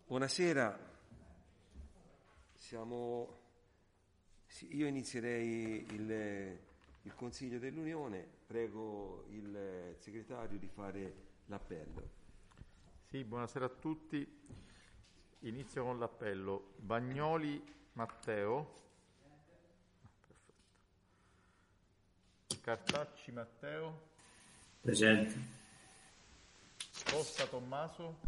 Buonasera, io inizierei il Consiglio dell'Unione, prego il segretario di fare l'appello. Sì, buonasera a tutti, inizio con l'appello. Bagnoli Matteo. Perfetto. Cartacci Matteo. Presente. Costa Tommaso.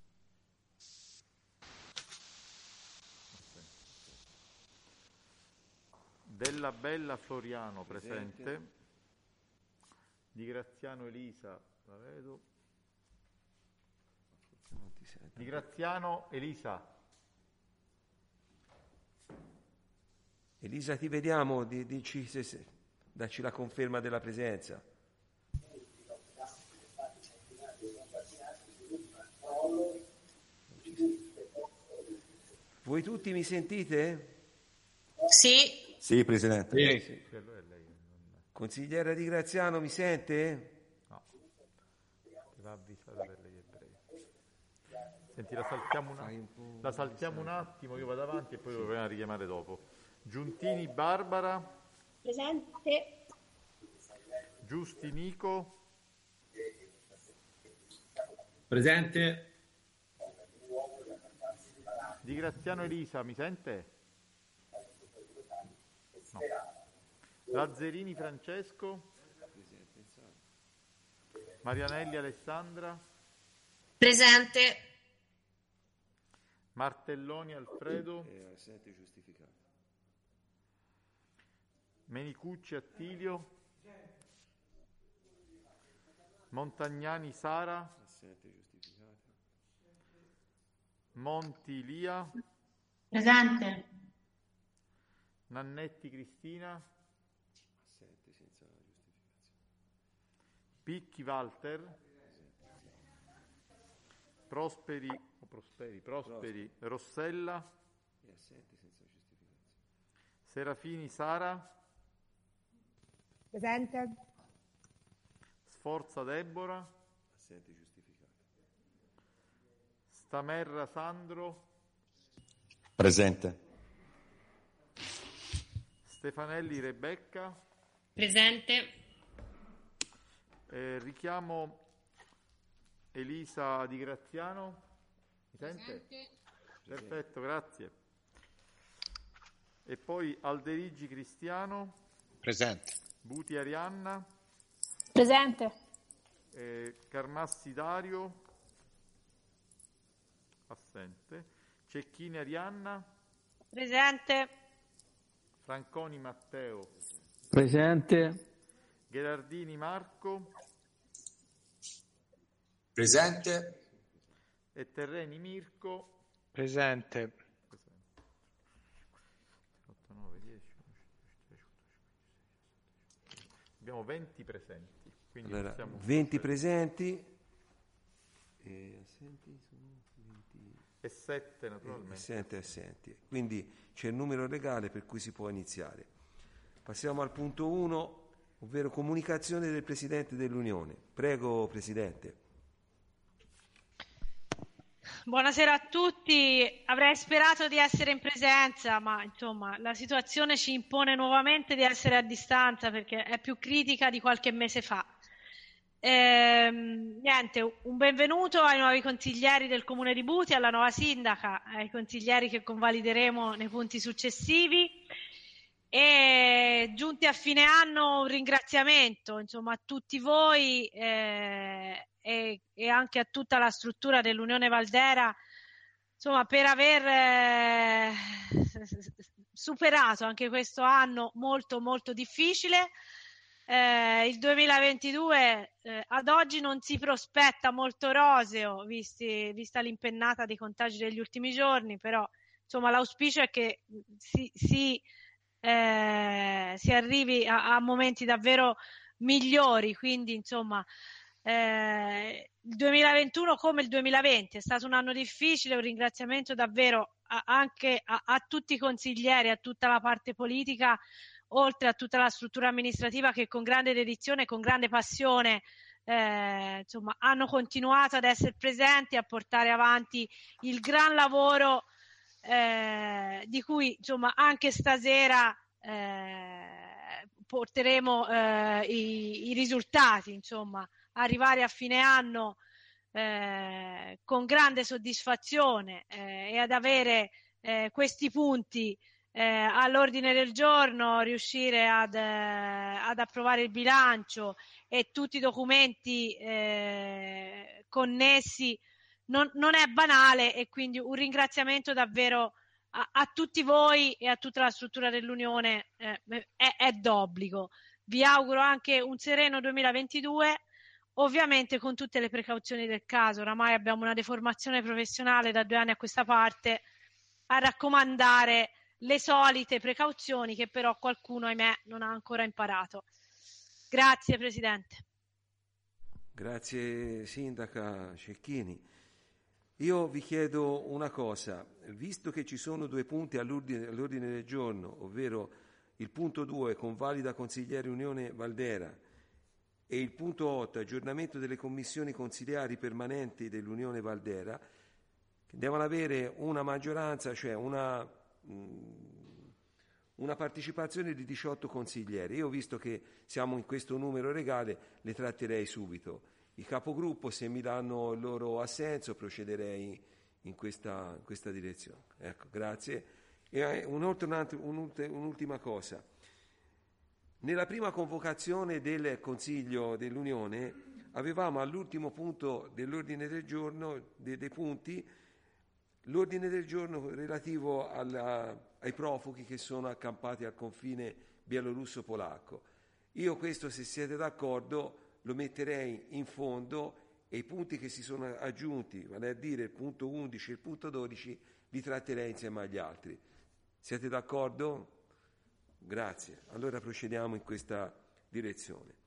Della Bella Floriano presente. Di Graziano Elisa, la vedo. Di Graziano Elisa. Elisa, ti vediamo, dacci la conferma della presenza. Voi tutti mi sentite? Sì. Sì, Presidente. Sì. Consigliera Di Graziano, mi sente? No, ti va avvisata per gli ebrei. Senti, la saltiamo un attimo, io vado avanti e poi lo proviamo a richiamare dopo. Giuntini Barbara. Presente. Giustinico. Presente. Di Graziano Elisa, mi sente? No. Lazzerini Francesco. Marianelli Alessandra. Presente. Martelloni Alfredo. Assente giustificato. Menicucci Attilio. Montagnani Sara. Assente giustificato. Monti Lia. Presente. Nannetti Cristina. Assente senza giustificazione. Picchi Walter. Prosperi Rossella. È assente senza giustificazione. Serafini Sara. Presente. Sforza Deborah. Assente giustificato. Stamerra Sandro. Presente. Stefanelli Rebecca. Presente. Richiamo Elisa Di Graziano. Mi sente? Presente. Perfetto, grazie. E poi Alderigi Cristiano. Presente. Buti Arianna. Presente. Carmassi Dario. Assente. Cecchini Arianna. Presente. Franconi Matteo. Presente. Gherardini Marco. Presente. E Terreni Mirko. Presente. 8, 9, 10, 11, 12, 13, 14, 15, 16, 17. Abbiamo 20 presenti. Quindi Allora, possiamo 20 presenti e assenti sono 20 e 7 naturalmente. assenti. Quindi c'è il numero legale per cui si può iniziare. Passiamo al punto 1, ovvero comunicazione del Presidente dell'Unione. Prego, Presidente. Buonasera a tutti. Avrei sperato di essere in presenza, ma insomma la situazione ci impone nuovamente di essere a distanza perché è più critica di qualche mese fa. Niente, un benvenuto ai nuovi consiglieri del Comune di Buti, alla nuova sindaca, ai consiglieri che convalideremo nei punti successivi. E giunti a fine anno un ringraziamento insomma a tutti voi e anche a tutta la struttura dell'Unione Valdera insomma per aver superato anche questo anno molto molto difficile. Il 2022 ad oggi non si prospetta molto roseo vista l'impennata dei contagi degli ultimi giorni, però insomma l'auspicio è che si arrivi a momenti davvero migliori, quindi insomma il 2021 come il 2020 è stato un anno difficile, un ringraziamento davvero anche a tutti i consiglieri, a tutta la parte politica, oltre a tutta la struttura amministrativa che con grande dedizione e con grande passione insomma, hanno continuato ad essere presenti, a portare avanti il gran lavoro di cui, insomma, anche stasera porteremo i risultati, insomma, arrivare a fine anno con grande soddisfazione e ad avere questi punti all'ordine del giorno, riuscire ad approvare il bilancio e tutti i documenti connessi non è banale, e quindi un ringraziamento davvero a tutti voi e a tutta la struttura dell'Unione è d'obbligo. Vi auguro anche un sereno 2022, ovviamente con tutte le precauzioni del caso. Oramai abbiamo una deformazione professionale da 2 anni a questa parte a raccomandare le solite precauzioni che però qualcuno, ahimè, non ha ancora imparato. Grazie Presidente. Grazie Sindaca Cecchini. Io vi chiedo una cosa, visto che ci sono 2 punti all'ordine del giorno, ovvero il punto 2 convalida consigliere Unione Valdera e il punto 8 aggiornamento delle commissioni consiliari permanenti dell'Unione Valdera, che devono avere una maggioranza, cioè una partecipazione di 18 consiglieri. Io, visto che siamo in questo numero legale, le tratterei subito. I capogruppo, se mi danno il loro assenso, procederei in questa direzione. Ecco, grazie. E un'ultima cosa. Nella prima convocazione del Consiglio dell'Unione avevamo all'ultimo punto dell'ordine del giorno dei punti l'ordine del giorno relativo ai profughi che sono accampati al confine bielorusso-polacco. Io questo, se siete d'accordo, lo metterei in fondo, e i punti che si sono aggiunti, vale a dire il punto 11 e il punto 12, li tratterei insieme agli altri. Siete d'accordo? Grazie. Allora procediamo in questa direzione.